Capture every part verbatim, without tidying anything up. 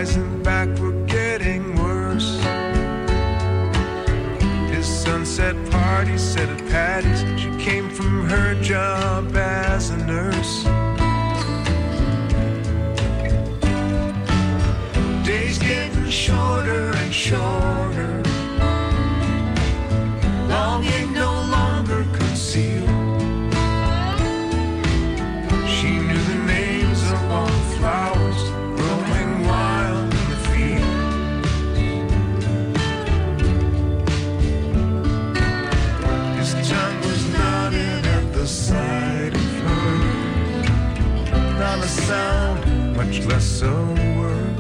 eyes and back were getting worse. His sunset party set at Patty's. She came from her job as a nurse. Days getting shorter and shorter. Longing no longer concealed. She knew the names of all the flowers growing wild in the field. His tongue was knotted at the sight of her. Not a sound, much less a word.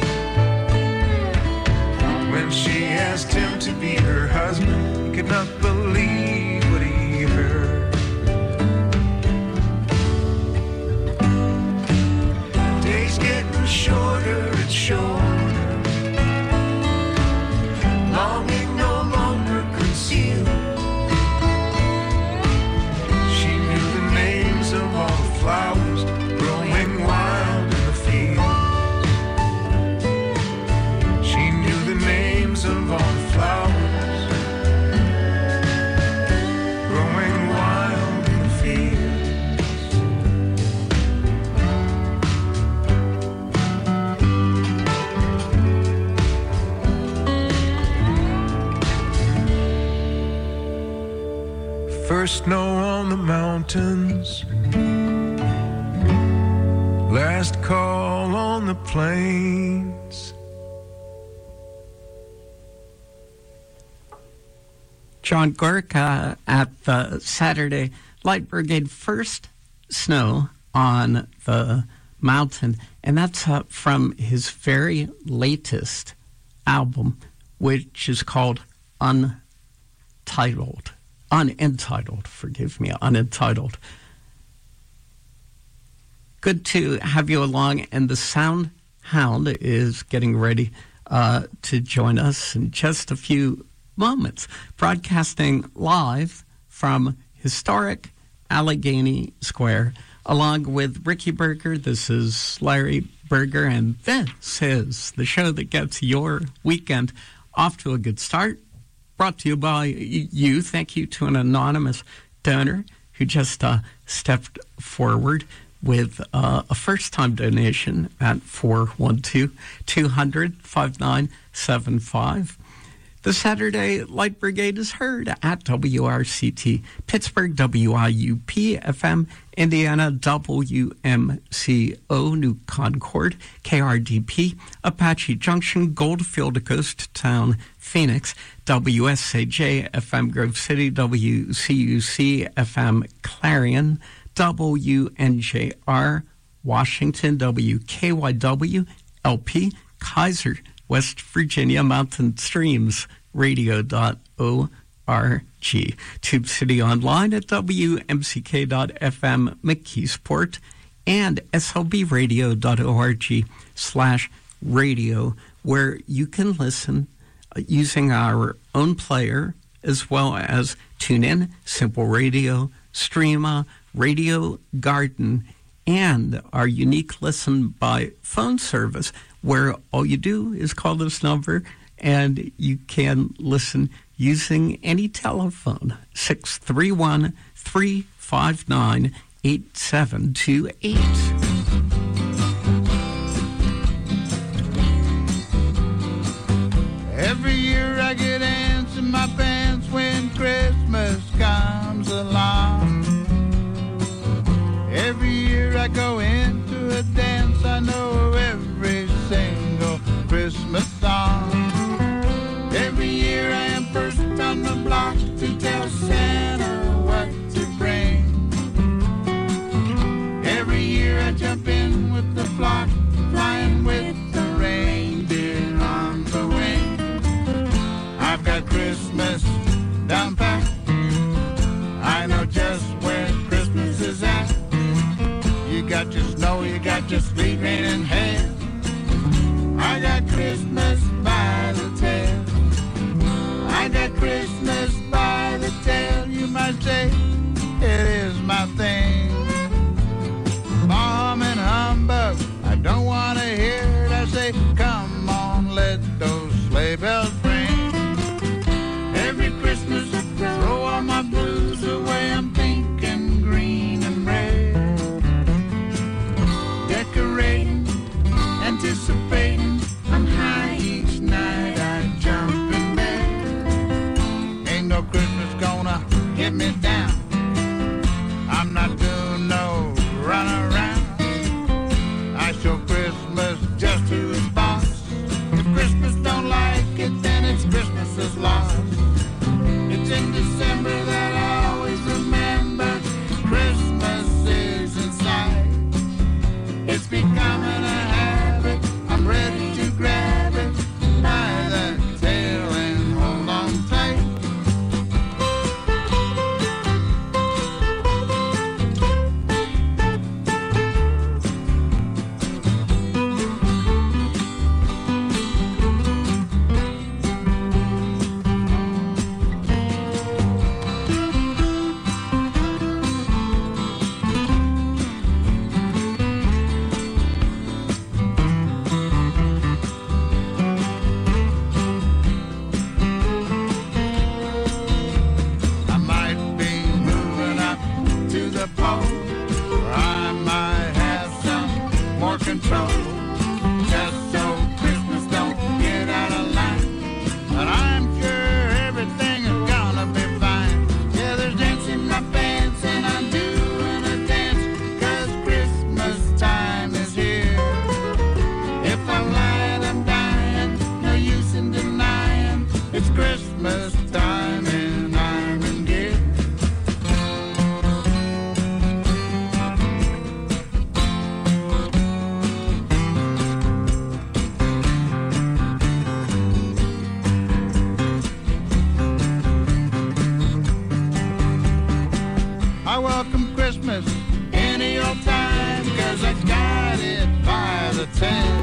When she asked him to be her husband, he could not believe what he heard. Days getting shorter and shorter. Longing no longer concealed. She knew the names of all the flowers growing wild in the fields. She knew the names of all the flowers growing wild in the fields. First snow on the mountains, last call on the plains. John Gorka at the Saturday Light Brigade. First snow on the mountain, and that's uh, from his very latest album, which is called Untitled. Unentitled, forgive me, Unentitled. Good to have you along, and the Sound Hound is getting ready uh, to join us in just a few moments, broadcasting live from historic Allegheny Square, along with Ricky Berger. This is Larry Berger, and this is the show that gets your weekend off to a good start, brought to you by you. Thank you to an anonymous donor who just uh, stepped forward with uh, a first-time donation at four one two, two hundred, five nine seven five. The Saturday Light Brigade is heard at W R C T, Pittsburgh, W I U P F M, Indiana, W M C O, New Concord, K R D P, Apache Junction, Goldfield, Ghost Town, Phoenix, W S A J F M, Grove City, W C U C F M, Clarion, W N J R, Washington, W K Y W, L P, Kaiser, West Virginia, Mountain Streams Radio dot org. Tube City Online at W M C K dot F M McKeesport and S L B Radio dot org slash radio, where you can listen uh, using our own player as well as TuneIn, Simple Radio, Streama, Radio Garden, and our unique listen by phone service, where all you do is call this number and you can listen using any telephone, six three one, three five nine, eight seven two eight. Every year I get ants in my pants when Christmas comes along. Every year I go into a dance, I know every single Christmas song. Every year I am first on the block to tell Santa what to bring. Every year I jump in with the flock, flying with the reindeer on the wing. I've got Christmas down pat, and let those sleigh bells ring. Every Christmas, throw all my blues away. I'm pink and green and red. Decorating, anticipating, I'm high each night I jump in bed. Ain't no Christmas gonna get me down. I'm not doing no run around. I show Christmas just who's boss. If Christmas don't like it, then it's Christmas's loss. It's in December that I always remember. Christmas is in sight. It's becoming a habit. I'm ready to grab it by the tail and hold on tight. I might be moving up to the pole, or I might have some more control, just so Christmas don't get out of line. But I'm sure everything is gonna be fine. Yeah, there's dance in my pants and I'm doing a dance, 'cause Christmas time is here. If I'm lying, I'm dying, no use in denying. It's Christmas time and I'm in gear. I welcome Christmas any old time, 'cause I got it by the ten.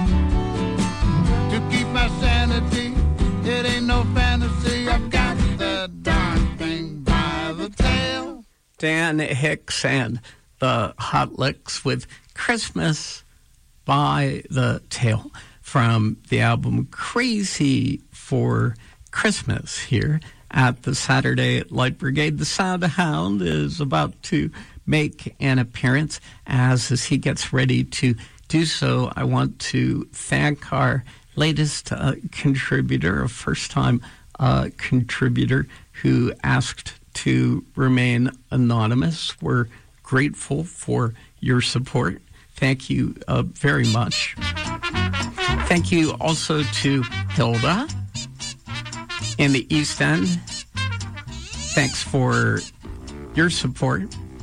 To keep my sanity, it ain't no fantasy. I've got the darn thing by the tail. Dan Hicks and the Hot Licks with Christmas by the Tail from the album Crazy for Christmas here at the Saturday Light Brigade. The Sound Hound is about to make an appearance. As, as he gets ready to do so, I want to thank our latest uh, contributor, a first-time uh, contributor who asked to remain anonymous. We're grateful for your support. Thank you uh, very much. Thank you also to Hilda in the East End. Thanks for your support.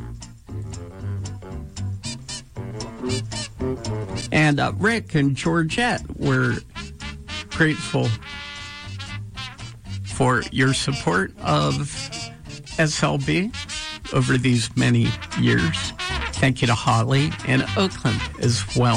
And uh, Rick and Georgette, we're grateful for your support of S L B over these many years. Thank you to Holly and Oakland as well.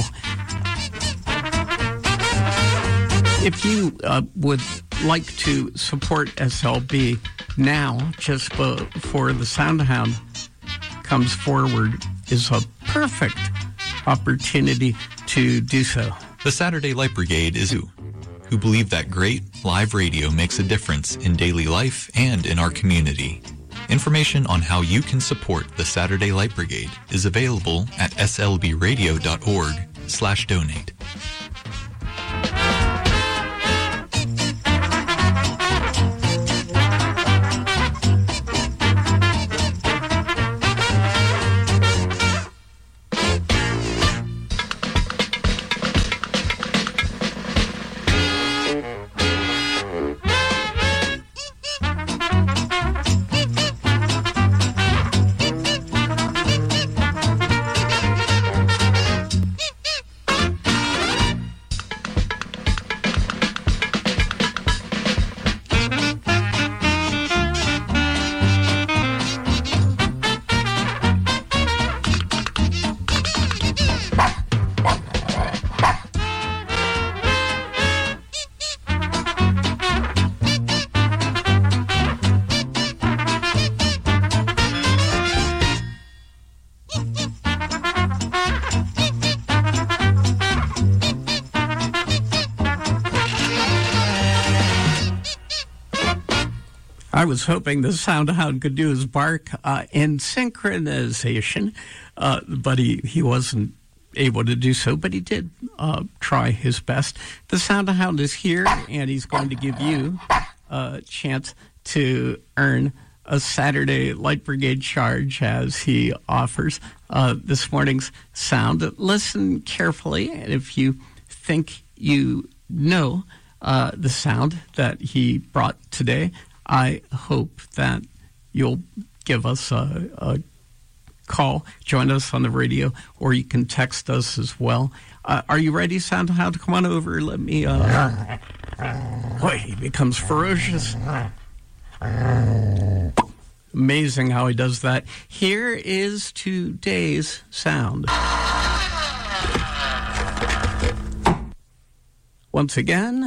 If you uh, would like to support S L B now, just before the Soundhound comes forward, is a perfect opportunity to do so. The Saturday Light Brigade is who, who believe that great live radio makes a difference in daily life and in our community. Information on how you can support the Saturday Light Brigade is available at slbradio.org slash donate. I was hoping the sound hound could do his bark uh, in synchronization, uh, but he, he wasn't able to do so, but he did uh, try his best. The sound hound is here, and he's going to give you a chance to earn a Saturday Light Brigade charge as he offers uh, this morning's sound. Listen carefully, and if you think you know uh, the sound that he brought today, I hope that you'll give us a, a call, join us on the radio, or you can text us as well. Uh, are you ready, Soundhound? Come on over. Let me... Uh... Boy, he becomes ferocious. Amazing how he does that. Here is today's sound. Once again...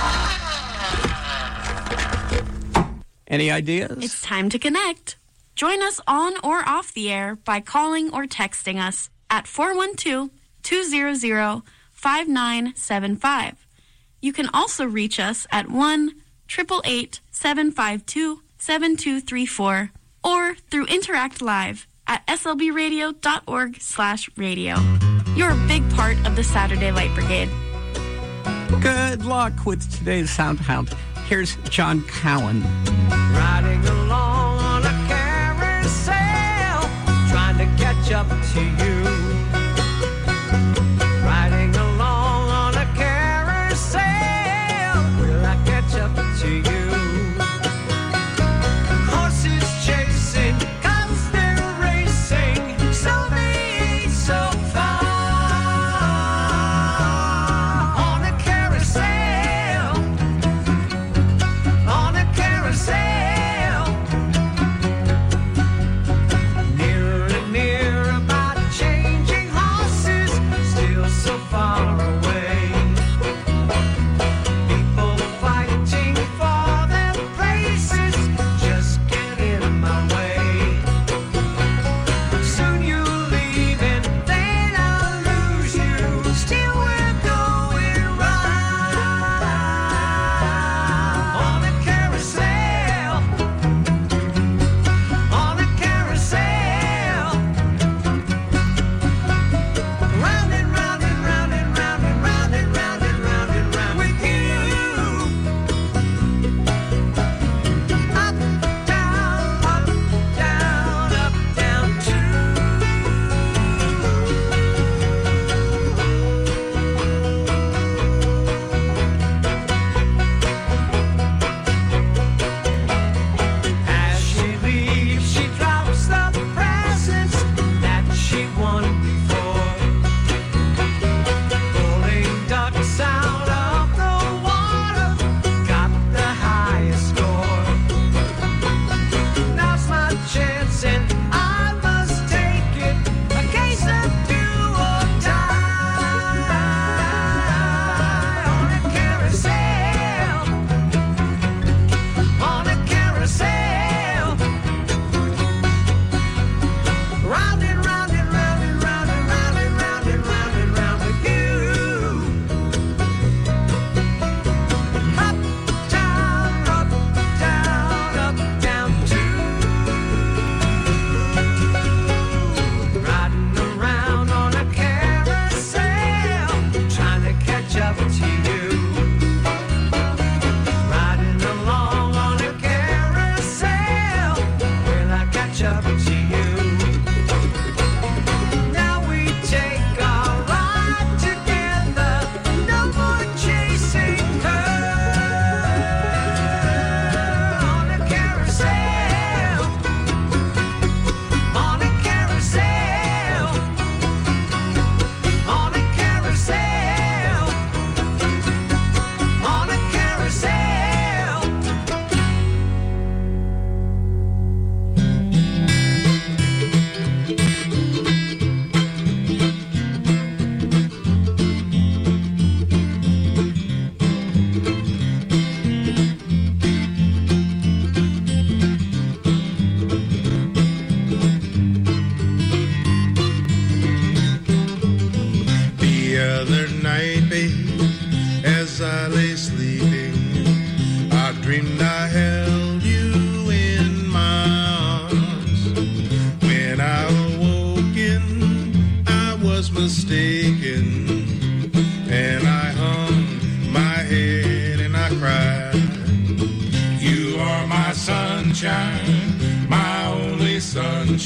Any ideas? It's time to connect. Join us on or off the air by calling or texting us at four one two, two zero zero, five nine seven five. You can also reach us at one, eight eight eight, seven five two, seven two three four or through Interact Live at slbradio.org slash radio. You're a big part of the Saturday Light Brigade. Good luck with today's Soundhound. Here's John Cowan. Riding along on a carousel, trying to catch up to you. Riding along on a carousel, will I catch up to you? Horses chasing, constant racing, so neat, so far. On a carousel, on a carousel, nearer and nearer, about to change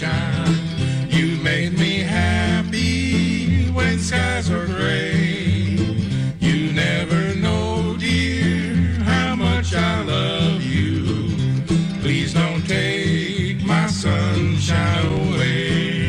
sunshine. You make me happy when skies are gray. You never know, dear, how much I love you. Please don't take my sunshine away.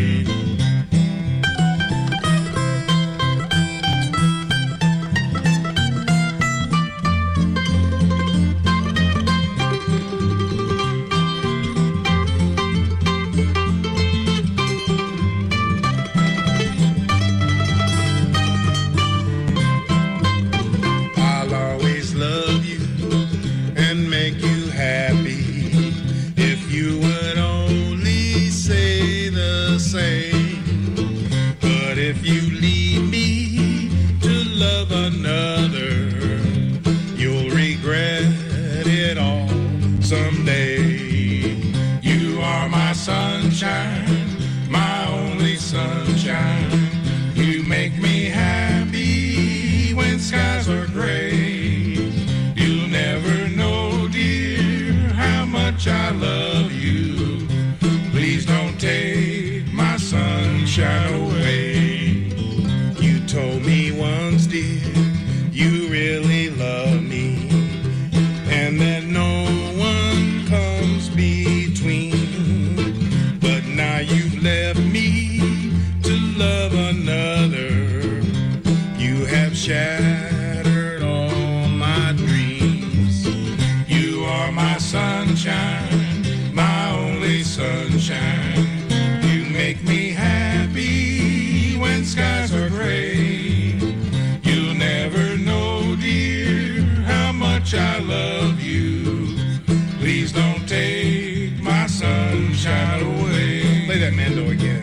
My only sunshine, you make me happy when skies are gray. You'll never know, dear, how much I love you. Please don't take my sunshine away. You told me once, dear, you really love me, and that no one comes between. Now you've left me to love another. You have shattered all my dreams. You are my sunshine, my only sunshine. You make me happy when skies are gray. You'll never know, dear, how much I love you. Please don't take my sunshine away. Play that Mando again.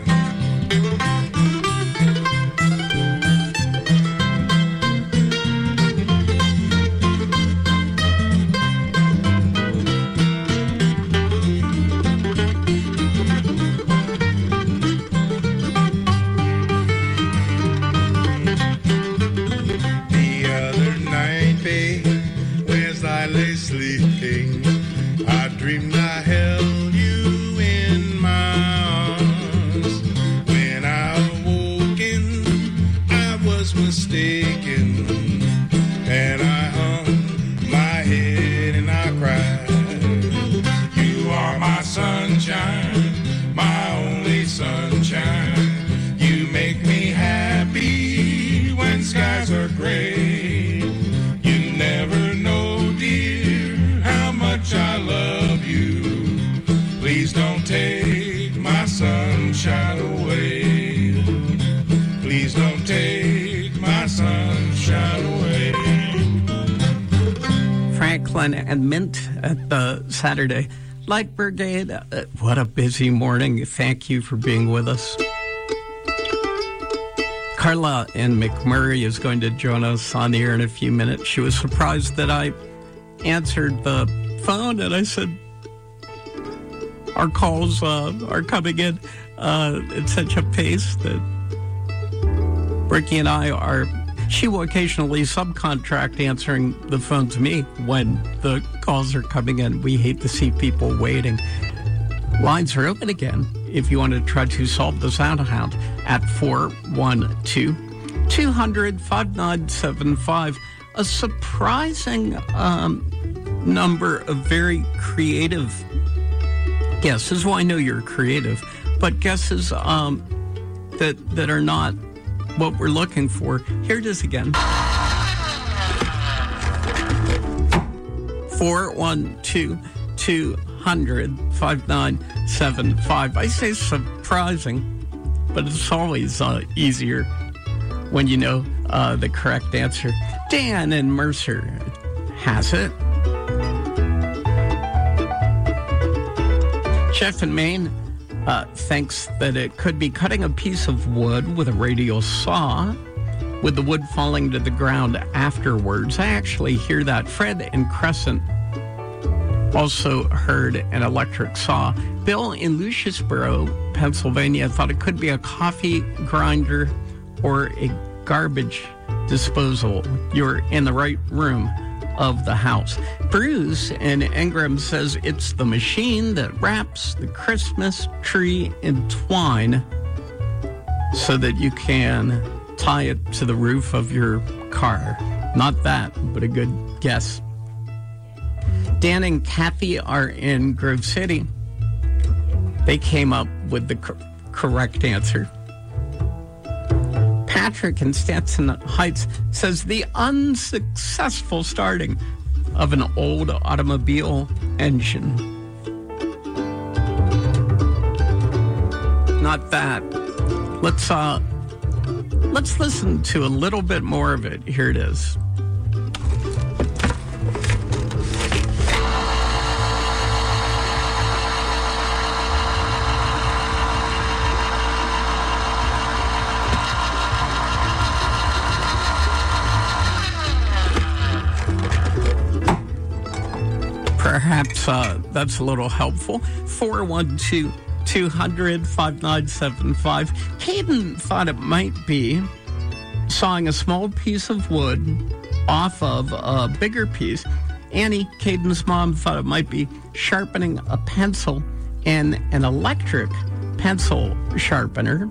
The other night, babe, as I lay sleeping, I dreamed I held you in my arms. When I awoken, I was mistaken, and I hung my head and I cried. You are my sunshine, my only sunshine. You make me happy when skies are gray. You never know, dear, how much I love you. Please don't take my sunshine away. Please don't take my sunshine away. Franklin and Mint at the Saturday Light Brigade. Uh, what a busy morning. Thank you for being with us. Carla in McMurray is going to join us on the air in a few minutes. She was surprised that I answered the phone, and I said, our calls uh, are coming in uh, at such a pace that Ricky and I are, she will occasionally subcontract answering the phone to me when the calls are coming in. We hate to see people waiting. Lines are open again if you want to try to solve the sound hound at four one two, two hundred, five nine seven five. A surprising um, number of very creative guesses. Well, I know you're creative, but guesses um, that that are not what we're looking for. Here it is again. four one two, two hundred, five nine seven five. I say surprising, but it's always uh, easier when you know uh, the correct answer. Dan and Mercer has it. Jeff in Maine uh, thinks that it could be cutting a piece of wood with a radial saw, with the wood falling to the ground afterwards. I actually hear that. Fred in Crescent also heard an electric saw. Bill in Luciusboro, Pennsylvania, thought it could be a coffee grinder or a garbage disposal. You're in the right room. of the house. Bruce in Ingram says it's the machine that wraps the Christmas tree in twine so that you can tie it to the roof of your car. Not that, but a good guess. Dan and Kathy are in Grove City. They came up with the cor- correct answer. Patrick in Stanton Heights says the unsuccessful starting of an old automobile engine. Not that. Let's uh, let's listen to a little bit more of it. Here it is. Perhaps uh, that's a little helpful. four one two, two hundred, five nine seven five. Hayden thought it might be sawing a small piece of wood off of a bigger piece. Annie, Caden's mom, thought it might be sharpening a pencil in an electric pencil sharpener.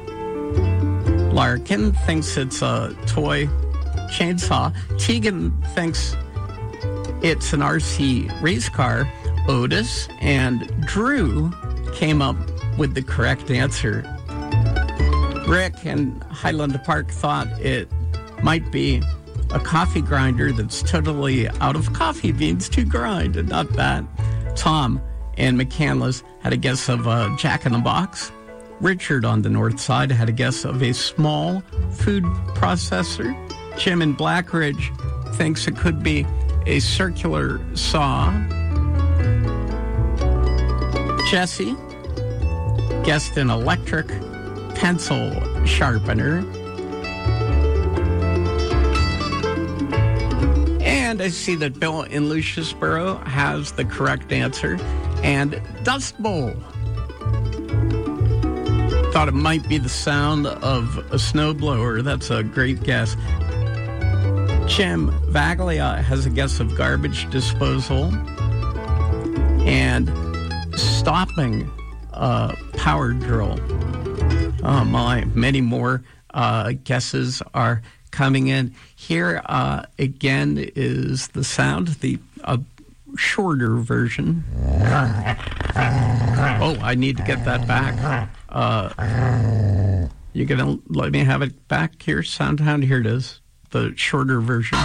Larkin thinks it's a toy chainsaw. Tegan thinks it's an R C race car. Otis and Drew came up with the correct answer. Rick in Highland Park thought it might be a coffee grinder that's totally out of coffee beans to grind, and not that. Tom in McCandless had a guess of a Jack-in-the-Box. Richard on the north side had a guess of a small food processor. Jim in Blackridge thinks it could be a circular saw. Jesse guessed an electric pencil sharpener. And I see that Bill in Luciusboro has the correct answer. And Dust Bowl. Thought it might be the sound of a snowblower. That's a great guess. Jim Vaglia has a guess of garbage disposal and stopping a power drill. Oh my, many more uh, guesses are coming in. Here uh, again is the sound, the uh, shorter version. Oh, I need to get that back. Uh, you gonna let me have it back here? Soundhound, here it is. The shorter version.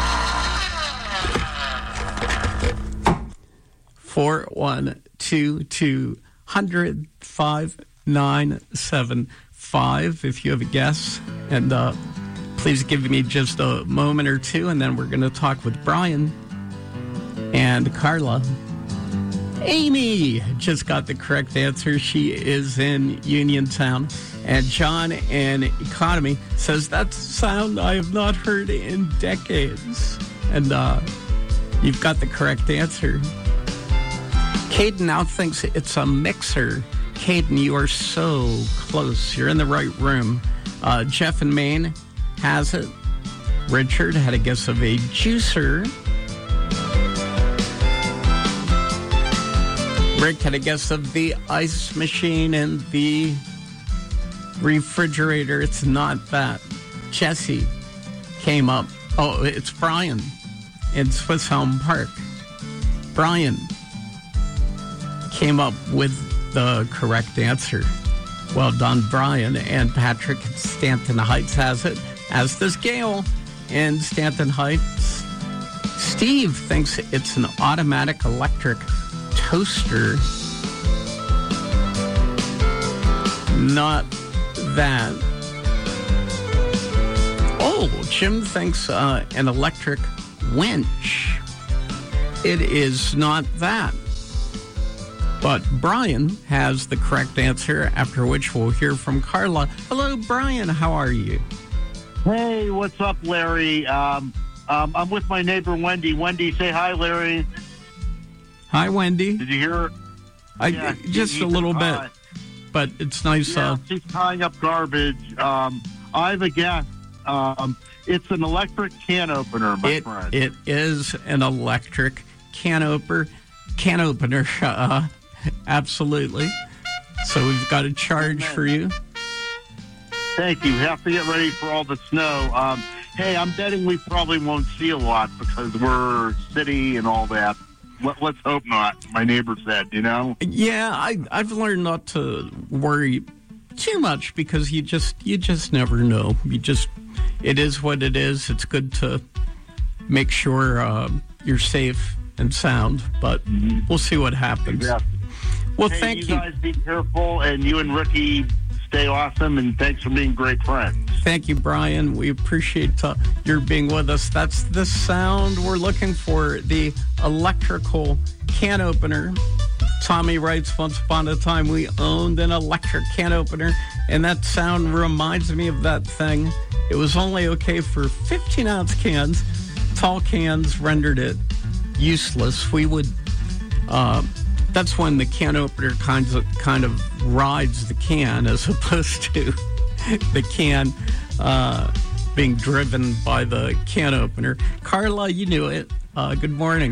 Four one two two hundred five nine seven five. If you have a guess, and uh, please give me just a moment or two, and then we're going to talk with Brian and Carla. Amy just got the correct answer. She is in Uniontown. And John in Economy says, that's a sound I have not heard in decades. And uh, you've got the correct answer. Caden now thinks it's a mixer. Caden, you are so close. You're in the right room. Uh, Jeff in Maine has it. Richard had a guess of a juicer. Rick had a guess of the ice machine and the refrigerator. It's not that. Jesse came up. Oh, it's Brian in Swiss Elm Park. Brian came up with the correct answer. Well done, Brian. And Patrick in Stanton Heights has it, as does Gail in Stanton Heights. Steve thinks it's an automatic electric toaster. Not that. Oh, Jim thinks uh, an electric winch. It is not that. But Brian has the correct answer, after which we'll hear from Carla. Hello, Brian. How are you? Hey, what's up, Larry? Um, um, I'm with my neighbor, Wendy. Wendy, say hi, Larry. Hi, Wendy. Did you hear her? I, yeah, just a little bit, uh, but it's nice. Yeah, Uh, she's tying up garbage. Um, I have a guess. Um, it's an electric can opener, my It, friend. it is an electric can opener. Can opener, uh, absolutely. So we've got a charge for you. Thank you. Have to get ready for all the snow. Um, hey, I'm betting we probably won't see a lot because we're city and all that. Let, let's hope not. My neighbor said, you know. Yeah, I, I've learned not to worry too much because you just you just never know. You just it is what it is. It's good to make sure uh, you're safe and sound, but we'll see what happens. Yeah. Well, hey, thank you. you. guys be careful, and you and Ricky stay awesome, and thanks for being great friends. Thank you, Brian. We appreciate uh, your being with us. That's the sound we're looking for, the electrical can opener. Tommy writes, once upon a time we owned an electric can opener, and that sound reminds me of that thing. It was only okay for fifteen-ounce cans. Tall cans rendered it useless. We would... Uh, that's when the can opener kinds of, kind of rides the can as opposed to the can uh, being driven by the can opener. Carla, you knew it. Uh, good morning.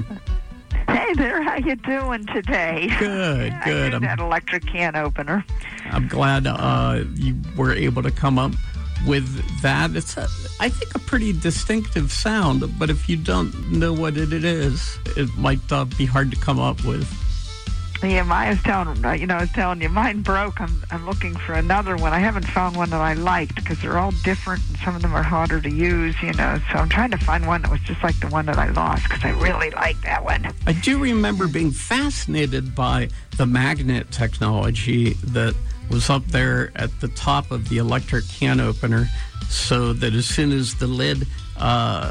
Hey there, how you doing today? Good, I good. knew I'm, that electric can opener. I'm glad uh, you were able to come up with that. It's, a, I think, a pretty distinctive sound, but if you don't know what it is, it might uh, be hard to come up with. Yeah, I was telling you know, I was telling you, mine broke. I'm I'm looking for another one. I haven't found one that I liked because they're all different, and some of them are harder to use. You know, so I'm trying to find one that was just like the one that I lost because I really like that one. I do remember being fascinated by the magnet technology that was up there at the top of the electric can opener, so that as soon as the lid uh,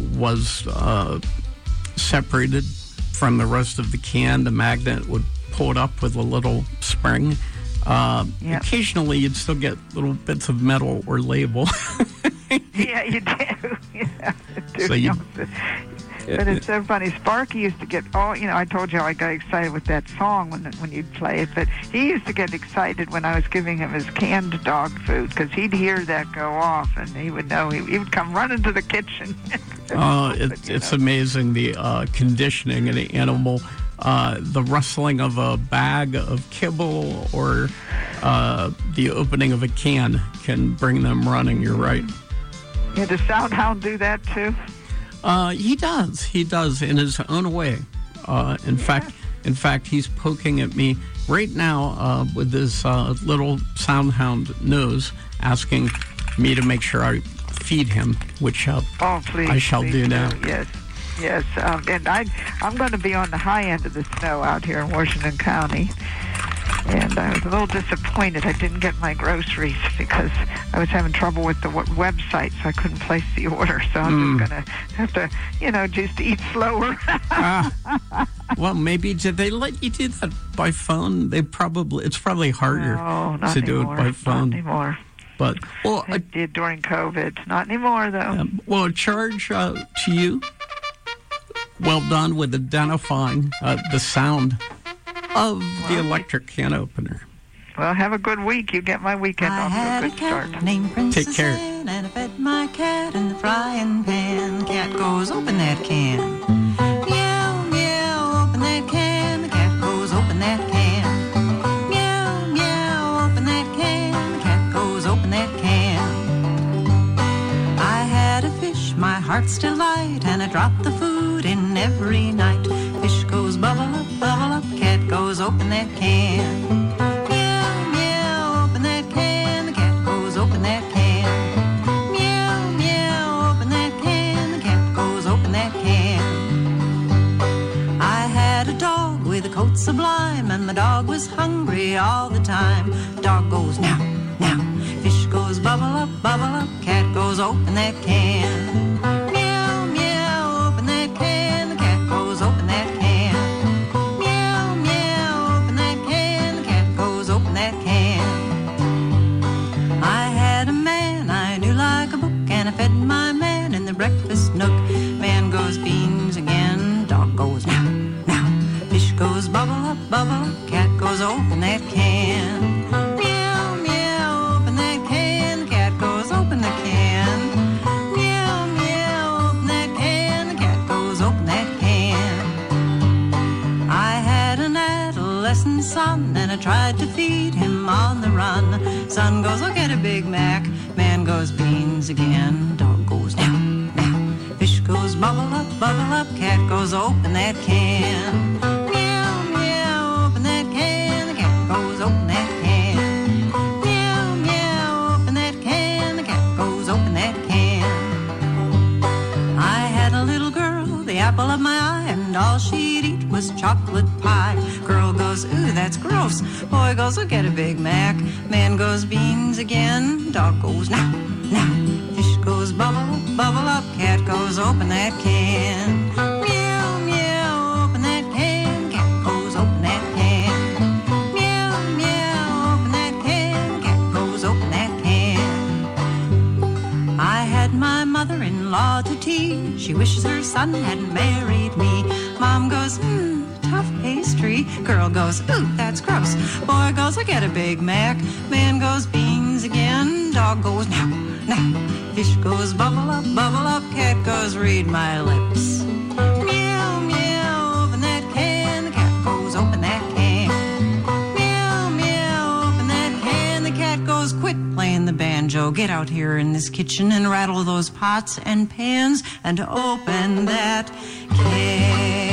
was uh, separated from the rest of the can, the magnet would pull it up with a little spring. Uh, Yep. Occasionally, you'd still get little bits of metal or label. Yeah, you do. Yeah, you do. So you- But it's so funny. Sparky used to get all, you know, I told you how I got excited with that song when when you'd play it, but he used to get excited when I was giving him his canned dog food because he'd hear that go off and he would know. He, he would come running to the kitchen. Uh, it, But, you it's know. amazing, the uh, conditioning of the animal, uh, the rustling of a bag of kibble or uh, the opening of a can can bring them running. You're right. Yeah, does Soundhound do that too? Uh, he does. He does in his own way. Uh, in fact, in fact, he's poking at me right now uh, with his uh, little Soundhound nose, asking me to make sure I feed him, which uh, Oh, please. I shall please do now. Yes, yes. Um, and I, I'm going to be on the high end of the snow out here in Washington County. And I was a little disappointed I didn't get my groceries because I was having trouble with the w- website, so I couldn't place the order. So I'm Mm. just going to have to, you know, just eat slower. Ah. Well, maybe did they let you do that by phone? They probably it's probably harder No, not to do anymore. it by phone. Not anymore. But well, I a, did during COVID. Not anymore, though. um, well, a charge uh, to you. Well done with identifying uh, the sound of the electric can opener. Well, have a good week. You get my weekend I off had to a a good cat start. named Princess Take care. Anne, and I fed my cat in the frying pan. Cat goes, open that can. Meow, meow, open that can. The cat goes, open that can. Meow, meow, open that can. The cat goes, open that can. I had a fish, my heart's delight, and I dropped the food in every night. Fish goes, bubble up, bubble up. Cat goes, open that can. Meow, meow, open that can. The cat goes, open that can. Meow, meow, open that can. The cat goes, open that can. I had a dog with a coat sublime, and the dog was hungry all the time. Dog goes, now, now. Fish goes, bubble up, bubble up. Cat goes, open that can. Meow, meow, open that can. The cat goes, open that can. Meow, meow, open that can. The cat goes, open that can. I had a man I knew like a book, and I fed my man in the breakfast nook. Man goes, beans again. Dog goes, now, now. Fish goes, bubble up, bubble up. Cat goes, open that can. Meow, meow, open that can. The cat goes, open the can. son, and I tried to feed him on the run. Son goes, I'll get a Big Mac. Man goes, beans again. Dog goes, now, now. Fish goes, bubble up, bubble up. Cat goes, open that can. Meow, meow, open that can. The cat goes, open that can. Meow, meow, open that can. The cat goes, open that can. I had a little girl, the apple of my eye, and all she'd eat was chocolate pie. Girl goes, ooh, that's gross. Boy goes, I'll get a Big Mac. Man goes, beans again. Dog goes, now, now. Fish goes, bubble up, bubble up. Cat goes, open that can. Meow, meow, open that can. Cat goes, open that can. Meow, meow, open that can. Cat goes, open that can. I had my mother-in-law to tea. She wishes her son hadn't married me. Mom goes, hmm, tough pastry. Girl goes, ooh, that's gross. Boy goes, I get a Big Mac. Man goes, beans again. Dog goes, now, now. Fish goes, bubble up, bubble up. Cat goes, read my lips. Meow, meow, open that can. The cat goes, open that can. Meow, meow, open that can. The cat goes, quit playing the banjo. Get out here in this kitchen and rattle those pots and pans and open that can.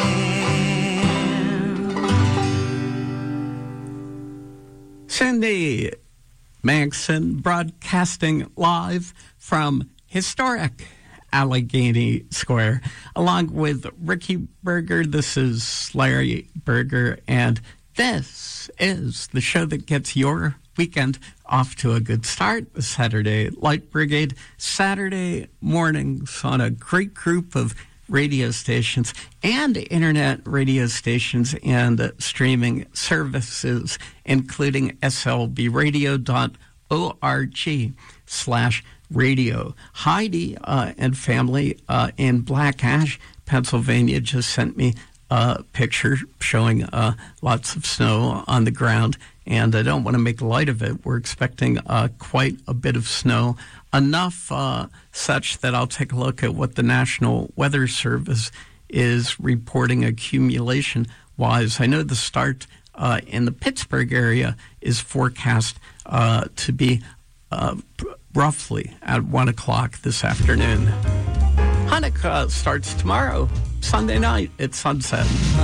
Cindy Manxon broadcasting live from historic Allegheny Square, along with Ricky Berger. This is Larry Berger, and this is the show that gets your weekend off to a good start. The Saturday Light Brigade, Saturday mornings on a great group of radio stations and internet radio stations and uh, streaming services, including S L B radio dot org slash radio. Heidi uh, and family uh, in Black Ash, Pennsylvania, just sent me a picture showing uh, lots of snow on the ground, and I don't want to make light of it. We're expecting uh, quite a bit of snow, enough uh, such that I'll take a look at what the National Weather Service is reporting accumulation-wise. I know the start uh, in the Pittsburgh area is forecast uh, to be uh, roughly at one o'clock this afternoon. Hanukkah starts tomorrow, Sunday night at sunset.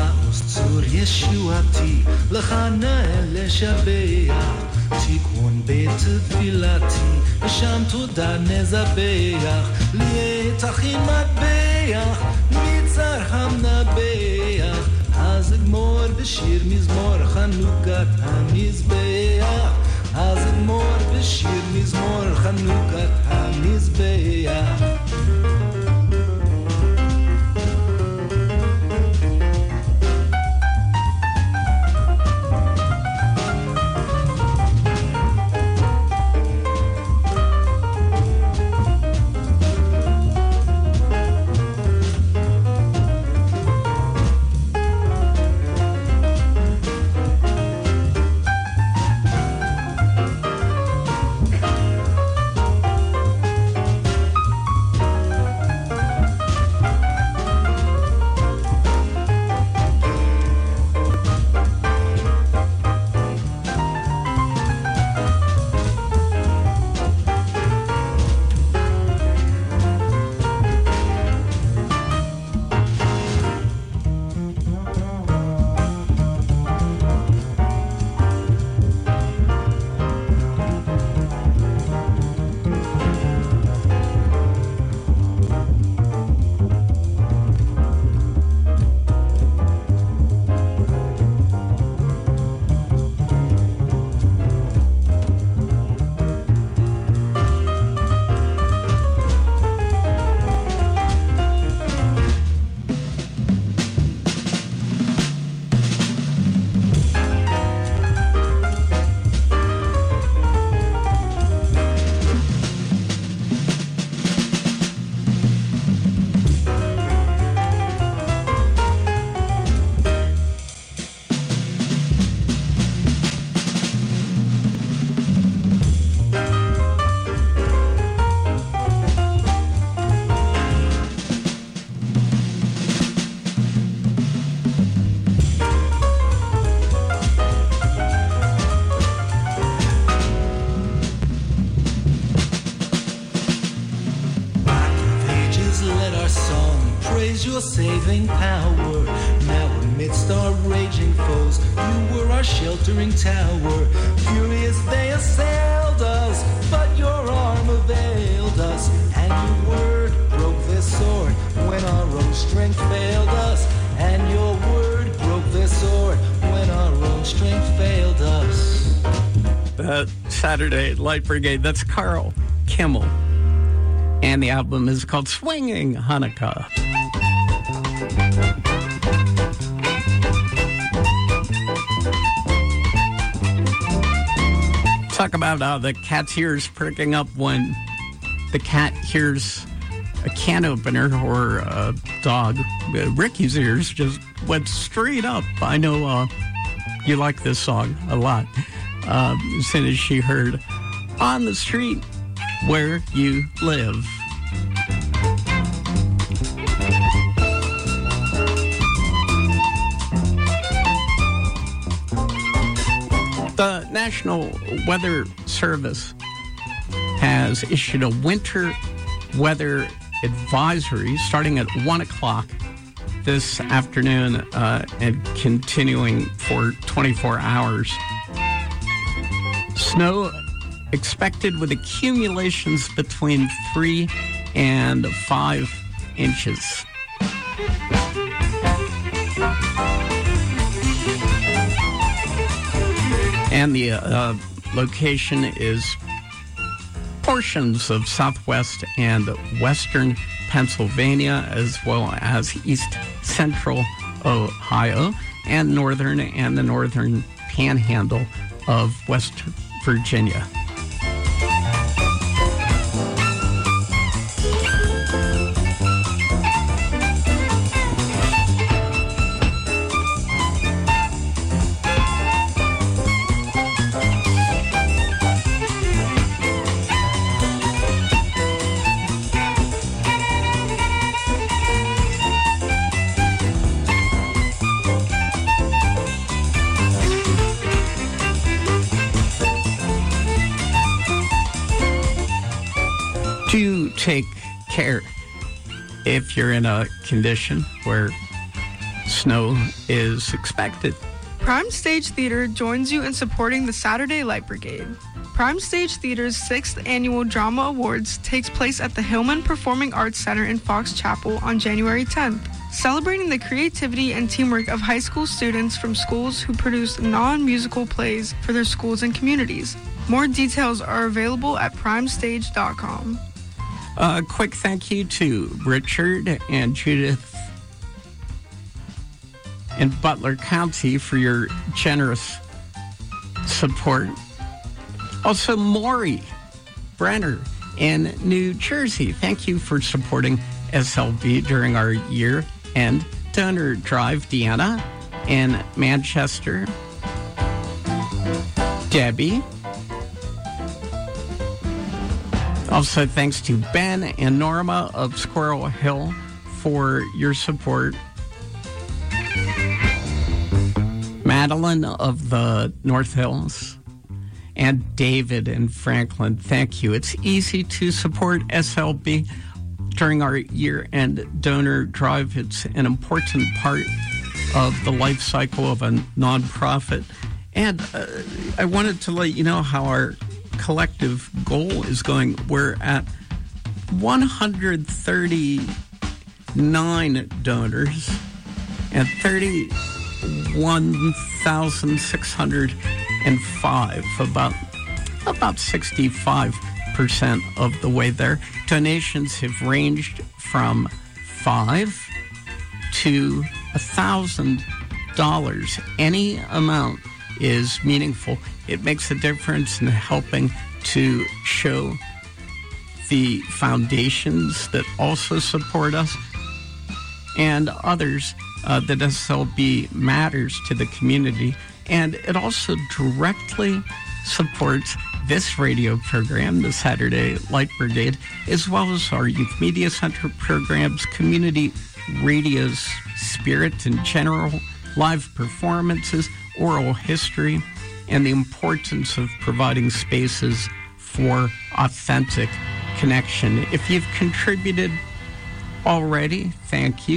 תיקון בית תפילתי, ושם תודה נזבח, ליתכין מטבח, מצר המנבח, אז אגמור בשיר מזמור חנוכת המזבח, אז אגמור בשיר מזמור חנוכת המזבח. saving power. Now amidst our raging foes, you were our sheltering tower. Furious they assailed us, but your arm availed us, and your word broke their sword when our own strength failed us. And your word broke their sword when our own strength failed us. The Saturday Light Brigade, that's Carl Kimmel. And the album is called Swinging Hanukkah. Talk about uh, the cat's ears perking up when the cat hears a can opener or a dog. Uh, Ricky's ears just went straight up. I know uh, you like this song a lot. Uh, as soon as she heard On the Street Where You Live. The National Weather Service has issued a winter weather advisory starting at one o'clock this afternoon uh, and continuing for twenty-four hours. Snow expected with accumulations between three and five inches. And the uh, location is portions of southwest and western Pennsylvania, as well as east central Ohio and northern and the northern panhandle of West Virginia. Do take care if you're in a condition where snow is expected. Prime Stage Theater joins you in supporting the Saturday Light Brigade. Prime Stage Theater's sixth Annual Drama Awards takes place at the Hillman Performing Arts Center in Fox Chapel on January tenth, celebrating the creativity and teamwork of high school students from schools who produce non-musical plays for their schools and communities. More details are available at prime stage dot com. A quick thank you to Richard and Judith in Butler County for your generous support. Also, Maury Brenner in New Jersey. Thank you for supporting S L B during our year-end donor drive. Deanna in Manchester. Debbie. Also, thanks to Ben and Norma of Squirrel Hill for your support. Madeline of the North Hills. And David in Franklin, thank you. It's easy to support S L B during our year-end donor drive. It's an important part of the life cycle of a nonprofit. And uh, I wanted to let you know how our collective goal is going. We're at one hundred thirty-nine donors and thirty-one thousand six hundred five, about about sixty-five percent of the way there. Donations have ranged from five to a thousand dollars. Any amount is meaningful. It makes a difference in helping to show the foundations that also support us and others uh, that S L B matters to the community. And it also directly supports this radio program, the Saturday Light Brigade, as well as our Youth Media Center programs, community radio's spirit in general, live performances, oral history, and the importance of providing spaces for authentic connection. If you've contributed already, thank you.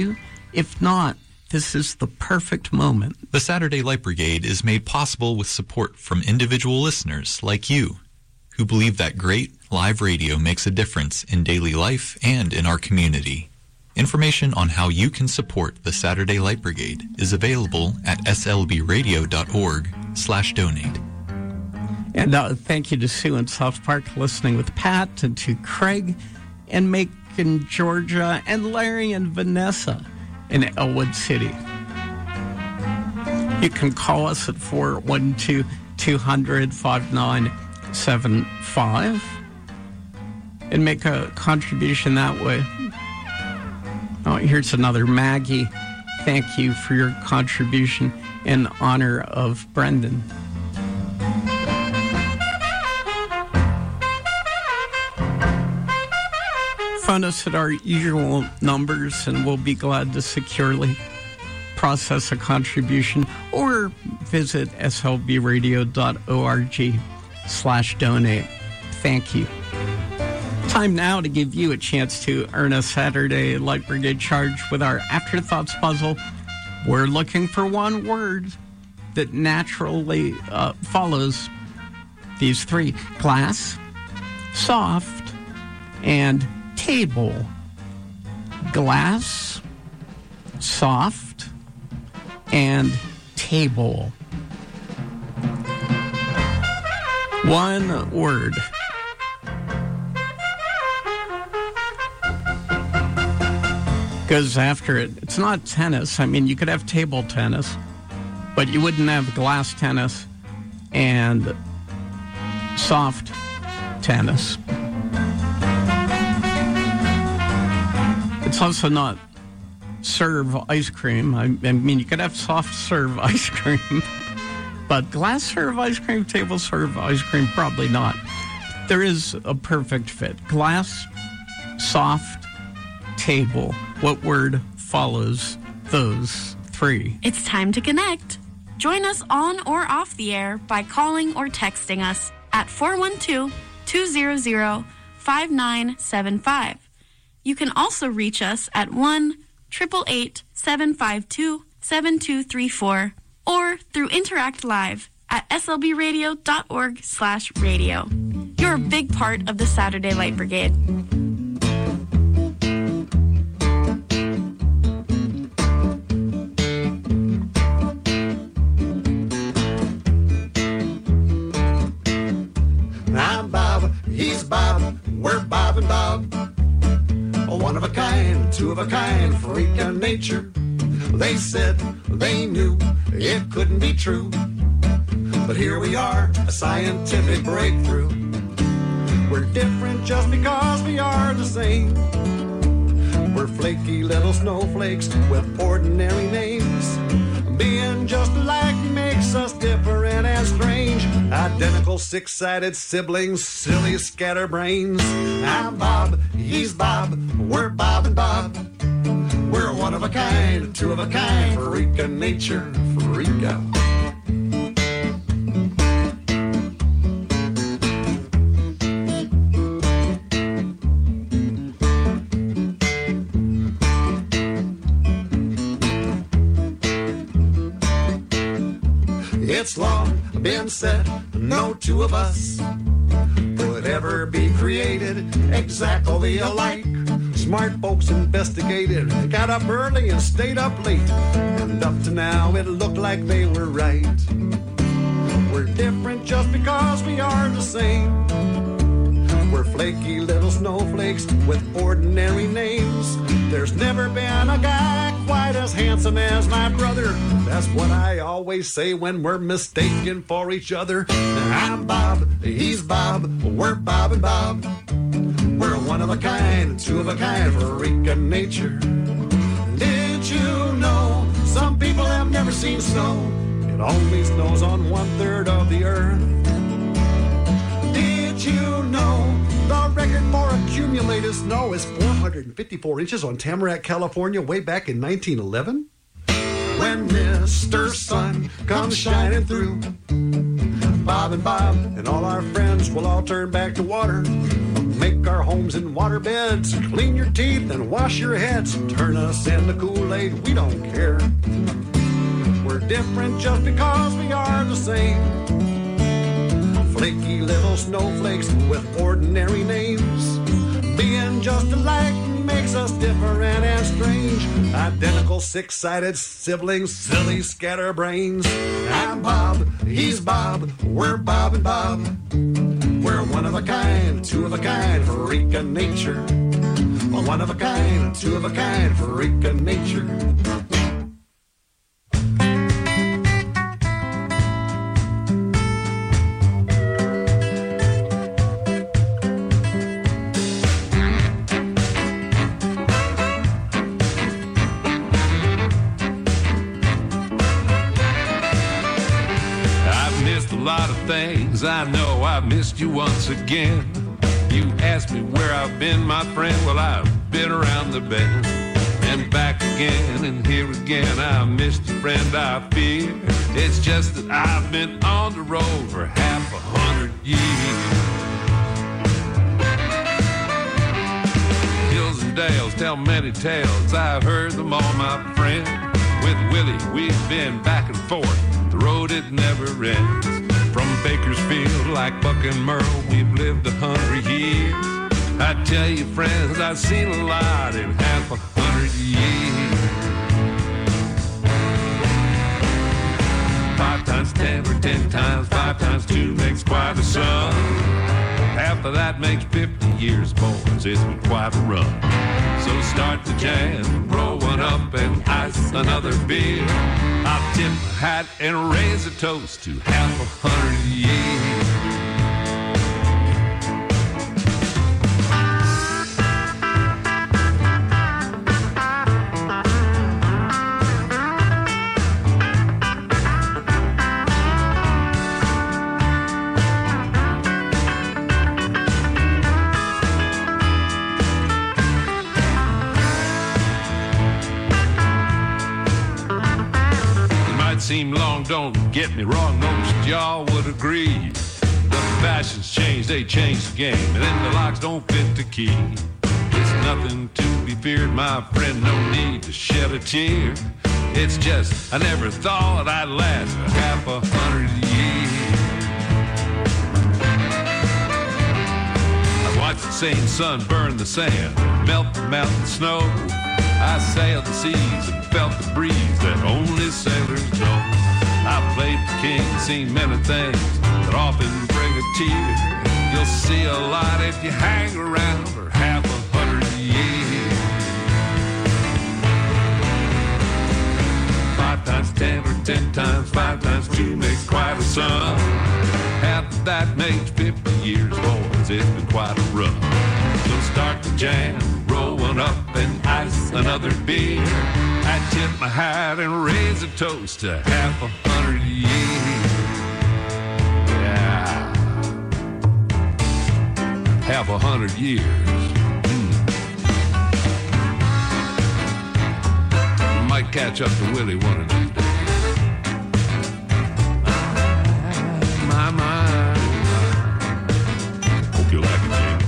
If not, this is the perfect moment. The Saturday Light Brigade is made possible with support from individual listeners like you, who believe that great live radio makes a difference in daily life and in our community. Information on how you can support the Saturday Light Brigade is available at slbradio.org slash donate. And uh, thank you to Sue in South Park listening with Pat, and to Craig in Macon, Georgia, and Larry and Vanessa in Elwood City. You can call us at four one two, two hundred, five nine seven five and make a contribution that way. Oh, here's another Maggie. Thank you for your contribution in honor of Brendan. Phone us at our usual numbers and we'll be glad to securely process a contribution, or visit slbradio.org slash donate. Thank you. Time now to give you a chance to earn a Saturday Light Brigade charge with our Afterthoughts puzzle. We're looking for one word that naturally uh, follows these three: glass, soft, and table. Glass, soft, and table. One word. Goes after it. It's not tennis. I mean, you could have table tennis, but you wouldn't have glass tennis and soft tennis. It's also not serve ice cream. I, I mean, you could have soft serve ice cream, but glass serve ice cream, table serve ice cream, probably not. There is a perfect fit. Glass, soft, table. What word follows those three? It's time to connect. Join us on or off the air by calling or texting us at four one two, two hundred, five nine seven five. You can also reach us at one eight eight eight, seven five two, seven two three four or through Interact Live at slbradio.org slash radio. You're a big part of the Saturday Light Brigade. I'm Bob, he's Bob, we're Bob and Bob. One of a kind, two of a kind, freak of nature. They said they knew it couldn't be true, but here we are, a scientific breakthrough. We're different just because we are the same. We're flaky little snowflakes with ordinary names. Being just alike makes us different and strange. Identical six-sided siblings, silly scatterbrains. I'm Bob, he's Bob, we're Bob and Bob. We're one of a kind, two of a kind, freak of nature, freak out. It's long been said, no two of us would ever be created exactly alike. Smart folks investigated, got up early and stayed up late, and up to now it looked like they were right. We're different just because we are the same. We're flaky little snowflakes with ordinary names. There's never been a guy quite as handsome as my brother. That's what I always say when we're mistaken for each other. I'm Bob, he's Bob, we're Bob and Bob. We're one of a kind, two of a kind, freak of nature. Did you know some people have never seen snow? It only snows on one third of the earth. Did you know the record for accumulated snow is four hundred fifty-four inches on Tamarack, California, way back in nineteen eleven? When Mister Sun comes shining through, Bob and Bob and all our friends will all turn back to water. make our homes in water beds, clean your teeth and wash your heads, turn us into Kool-Aid, we don't care. We're different just because we are the same. Flaky little snowflakes with ordinary names. Being just alike makes us different and strange. Identical six-sided siblings, silly scatterbrains. I'm Bob, he's Bob, we're Bob and Bob. We're one of a kind, two of a kind, freak of nature. One of a kind, two of a kind, freak of nature. Things I know I missed you once again. You asked me where I've been, my friend. Well, I've been around the bend and back again and here again. I missed you, friend, I fear. It's just that I've been on the road for half a hundred years. Hills and dales tell many tales, I've heard them all, my friend. With Willie, we've been back and forth, the road it never ends. From Bakersfield, like Buck and Merle, we've lived a hundred years. I tell you, friends, I've seen a lot in half a hundred years. Five times ten or ten times five times two makes quite a sum. Half of that makes fifty years, boys. It's been quite a run. So start the jam, roll one up and ice another beer. I'll tip my hat and raise a toast to half a hundred years. Seem long, don't get me wrong, most y'all would agree. The fashions change, they change the game, and then the locks don't fit the key. It's nothing to be feared, my friend, no need to shed a tear. It's just, I never thought I'd last half a hundred years. I watched the same sun burn the sand, melt the mountain snow. I sailed the seas and felt the breeze that only sailors know. I played the king, seen many things that often bring a tear. You'll see a lot if you hang around for half a hundred years. Five times ten or ten times five times two makes quite a sum. Half of that makes fifty years, boys. It's been quite a run. So start the jam, roll one up and ice another beer. I tip my hat and raise a toast to half a hundred years. Yeah, half a hundred years. Mm. Might catch up to Willie one of these days. My, my, hope you like it, Jim.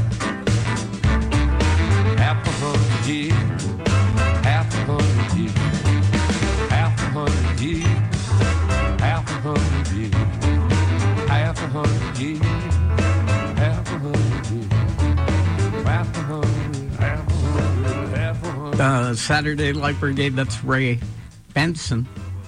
Half a hundred years, half a hundred years, half a hundred years, half a hundred years, half a hundred years, half a hundred years, half a hundred, half a hundred, half a hundred. Uh, Saturday Light Brigade, that's Ray Benson,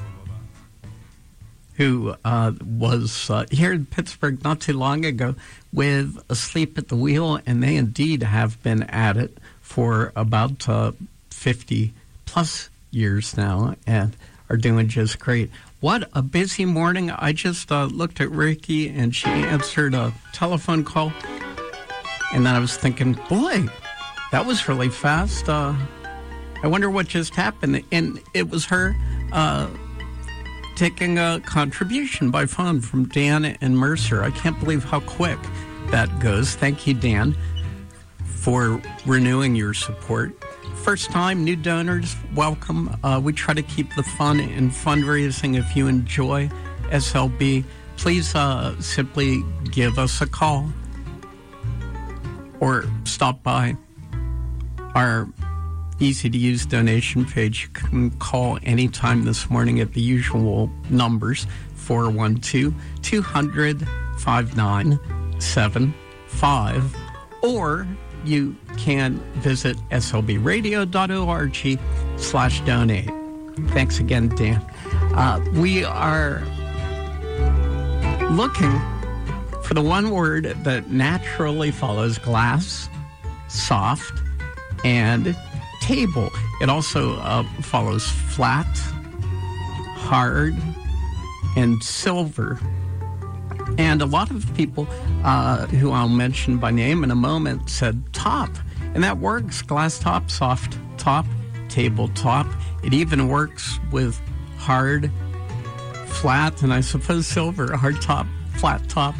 who uh, was uh, here in Pittsburgh not too long ago with Asleep at the Wheel, and they indeed have been at it for about uh, fifty plus years now and are doing just great. What a busy morning. I just uh, looked at Ricky, and she answered a telephone call, and then I was thinking, boy, that was really fast. Uh, I wonder what just happened. And it was her uh, taking a contribution by phone from Dan and Mercer. I can't believe how quick that goes. Thank you, Dan, for renewing your support. First time, new donors, welcome. Uh, we try to keep the fun in fundraising. If you enjoy S L B, please uh, simply give us a call. or stop by our easy-to-use donation page. You can call anytime this morning at the usual numbers, four one two, two hundred, five nine seven five, or you can visit slbradio.org slash donate. Thanks again, Dan. Uh, we are looking for the one word that naturally follows glass, soft, and table. It also uh, follows flat, hard, and silver. And a lot of people uh, who I'll mention by name in a moment said top. And that works. Glass top, soft top, table top. It even works with hard, flat, and I suppose silver. Hard top, flat top,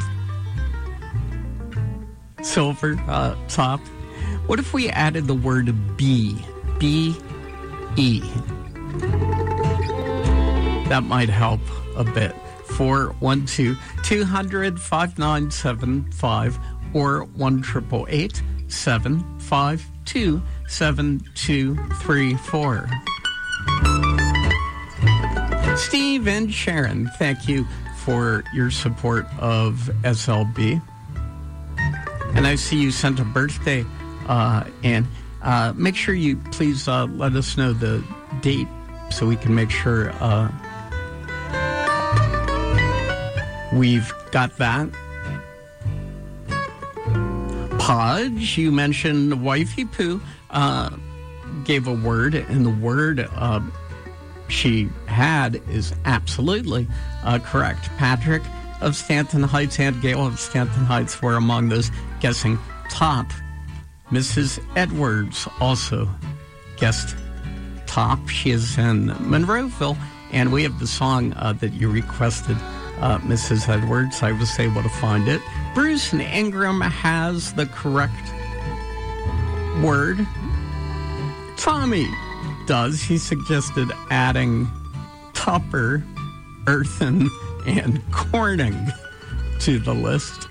silver uh, top. What if we added the word B? B E. That might help a bit. four one two, two hundred, five nine seven five or one eight eight eight, seven five two, seven two three four. Steve and Sharon, thank you for your support of S L B. And I see you sent a birthday, uh, and uh, make sure you please uh, let us know the date so we can make sure uh, we've got that. Podge, you mentioned Wifey Pooh uh, gave a word, and the word uh, she had is absolutely uh, correct. Patrick of Stanton Heights and Gail of Stanton Heights were among those guessing top. Missus Edwards also guessed top. She is in Monroeville, and we have the song uh, that you requested, uh, Missus Edwards. I was able to find it. Bruce Ingram has the correct word. Tommy does. He suggested adding Tupper, Earthen, and Corning to the list.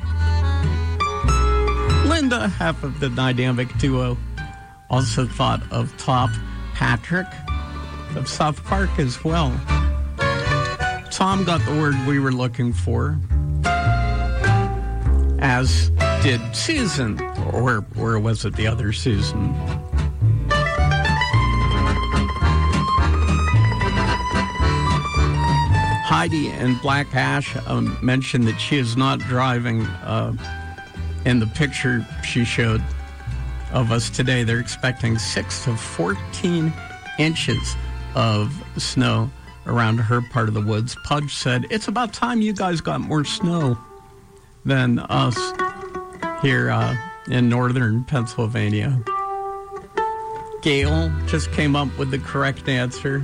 Linda, half of the dynamic duo, also thought of top. Patrick of South Park as well. Tom got the word we were looking for, as did Susan, or, or was it the other Susan? Heidi in Black Ash um, mentioned that she is not driving uh, in the picture she showed of us today. They're expecting six to fourteen inches of snow around her part of the woods. Pudge said, it's about time you guys got more snow than us here uh, in northern Pennsylvania. Gail just came up with the correct answer.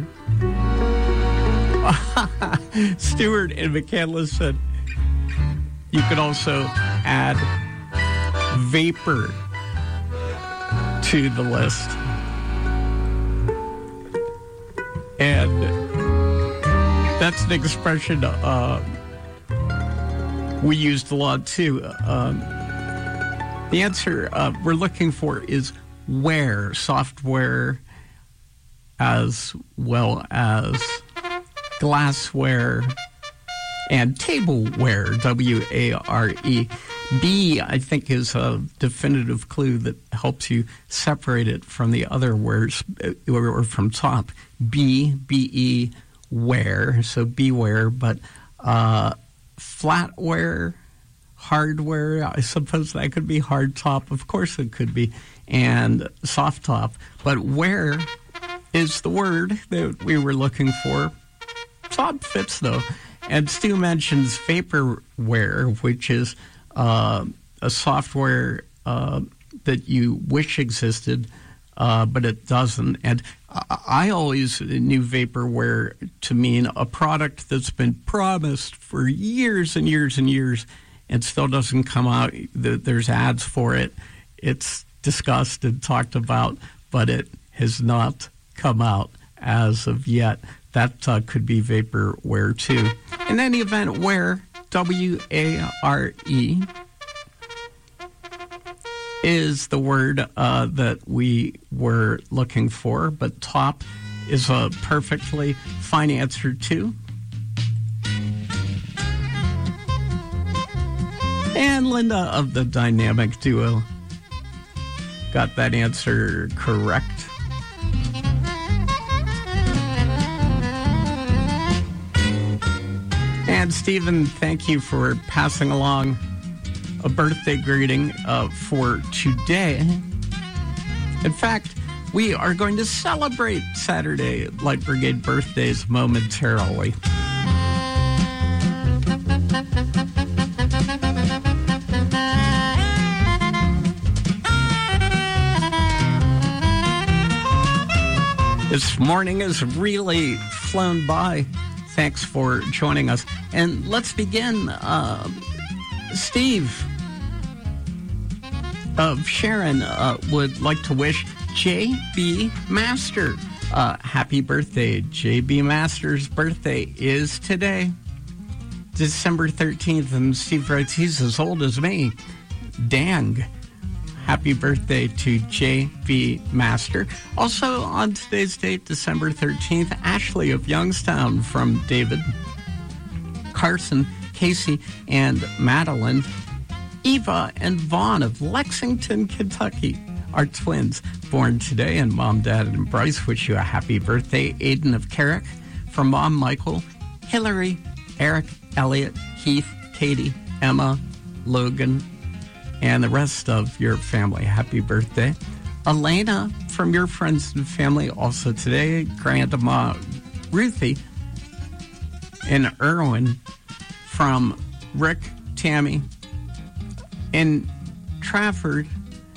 Stuart in McCandless said you could also add vapor to the list. And that's an expression uh, we used a lot too. Um, the answer uh, we're looking for is ware, software, as well as glassware and tableware, W A R E. B, I think, is a definitive clue that helps you separate it from the other wares, or from top. B, B E, ware, so beware, but uh, flatware, hardware, I suppose that could be hard top. Of course it could be, and soft top. But ware is the word that we were looking for. Top fits, though. And Stu mentions vaporware, which is uh, a software uh, that you wish existed, uh, but it doesn't. And I, I always knew vaporware to mean a product that's been promised for years and years and years and still doesn't come out. There's ads for it. It's discussed and talked about, but it has not come out as of yet. That uh, could be vaporware, too. In any event, ware, W A R E. is the word uh, that we were looking for, but top is a perfectly fine answer too. And Linda of the Dynamic Duo got that answer correct. And Stephen, thank you for passing along a birthday greeting uh, for today. In fact, we are going to celebrate Saturday Light Brigade birthdays momentarily. This morning has really flown by. Thanks for joining us. And let's begin. Uh, Steve of Sharon uh, would like to wish J B Master uh, happy birthday. J B Master's birthday is today, December thirteenth, and Steve writes he's as old as me. Dang. Happy birthday to J B Master. Also on today's date, December thirteenth, Ashley of Youngstown from David, Carson, Casey, and Madeline. Eva and Vaughn of Lexington, Kentucky are twins born today, and Mom, Dad, and Bryce wish you a happy birthday. Aiden of Carrick, from Mom, Michael, Hillary, Eric, Elliot, Keith, Katie, Emma, Logan, and the rest of your family. Happy birthday. Elena from your friends and family also today. Grandma Ruthie and Erwin from Rick, Tammy, and Trafford,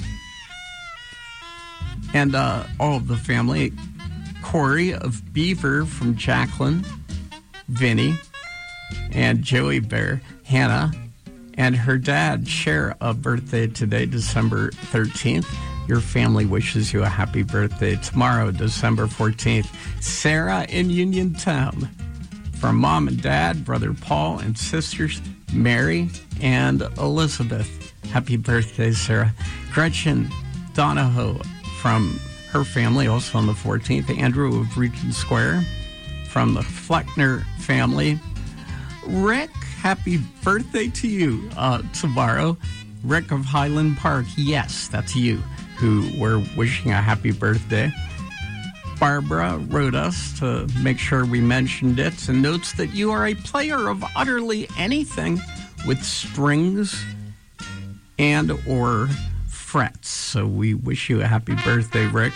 and uh, all of the family. Corey of Beaver from Jacqueline, Vinny, and Joey Bear. Hannah and her dad share a birthday today, December thirteenth. Your family wishes you a happy birthday tomorrow, December fourteenth. Sarah in Uniontown, from Mom and Dad, Brother Paul, and sisters Mary and Elizabeth. Happy birthday, Sarah. Gretchen Donahoe from her family, also on the fourteenth. Andrew of Regent Square, from the Fleckner family. Rick, happy birthday to you uh, tomorrow. Rick of Highland Park, yes, that's you who we're wishing a happy birthday. Barbara wrote us to make sure we mentioned it and notes that you are a player of utterly anything with strings and or frets. So we wish you a happy birthday, Rick.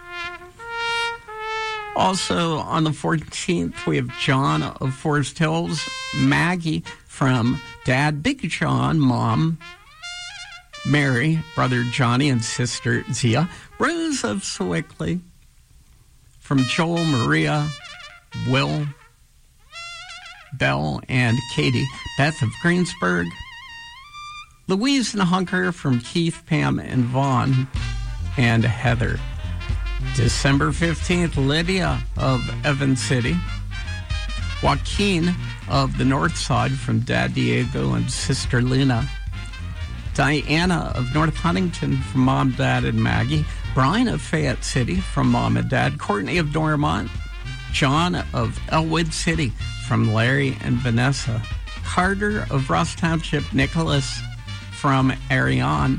Also on the fourteenth, we have John of Forest Hills, Maggie from Dad, Big John, Mom, Mary, Brother Johnny, and Sister Zia. Rose of Sewickley, from Joel, Maria, Will, Belle, and Katie. Beth of Greensburg. Louise and Hunker from Keith, Pam, and Vaughn, and Heather. December fifteenth, Lydia of Evan City. Joaquin of the North Side from Dad Diego and Sister Luna. Diana of North Huntington from Mom, Dad, and Maggie. Brian of Fayette City from Mom and Dad. Courtney of Dormont. John of Elwood City from Larry and Vanessa. Carter of Ross Township. Nicholas from Ariane.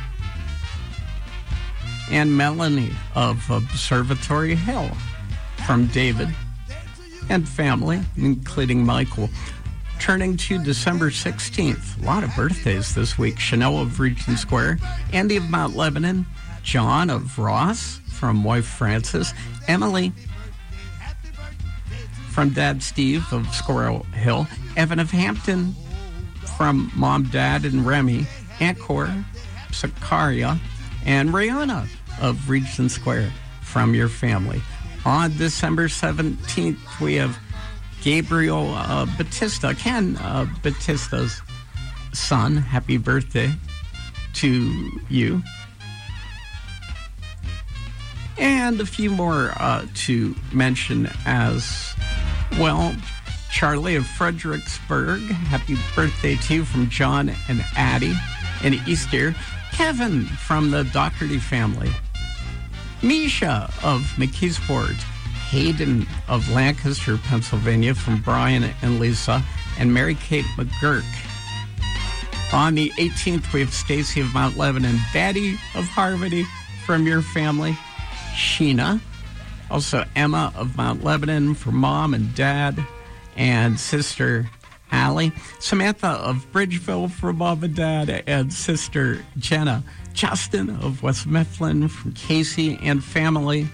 And Melanie of Observatory Hill from David and family, including Michael. Turning to December sixteenth, a lot of birthdays this week. Chanel of Regent Square, Andy of Mount Lebanon, John of Ross from wife Frances, Emily from Dad Steve of Squirrel Hill, Evan of Hampton from Mom, Dad, and Remy, Aunt Cora, Sakaria, and Rihanna of Regent Square from your family. On December seventeenth, we have Gabriel uh, Batista, Ken uh, Batista's son. Happy birthday to you. And a few more uh, to mention as well. Charlie of Fredericksburg, happy birthday to you from John and Addie. in Easter, Kevin from the Doherty family, Misha of McKeesport, Hayden of Lancaster, Pennsylvania, from Brian and Lisa, and Mary Kate McGurk. On the eighteenth, we have Stacy of Mount Lebanon, Betty of Harmony from your family, Sheena, also Emma of Mount Lebanon for mom and dad, and sister Allie, Samantha of Bridgeville for mom and dad, and sister Jenna, Justin of West Mifflin from Casey and family,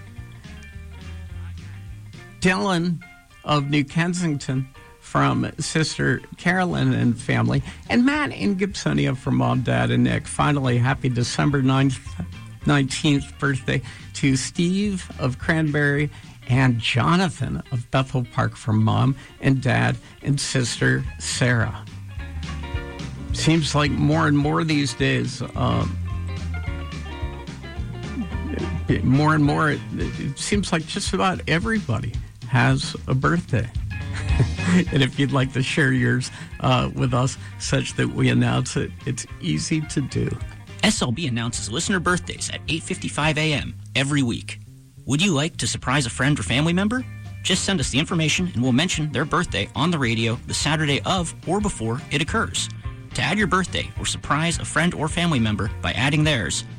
Dylan of New Kensington from sister Carolyn and family, and Matt in Gibsonia from mom, dad, and Nick. Finally, happy December nineteenth birthday to Steve of Cranberry and Jonathan of Bethel Park from mom and dad and sister Sarah. Seems like more and more these days, um, more and more, it, it seems like just about everybody has a birthday. And if you'd like to share yours uh, with us such that we announce it, it's easy to do. S L B announces listener birthdays at eight fifty-five a.m. every week. Would you like to surprise a friend or family member? Just send us the information and we'll mention their birthday on the radio the Saturday of or before it occurs. To add your birthday or surprise a friend or family member by adding theirs,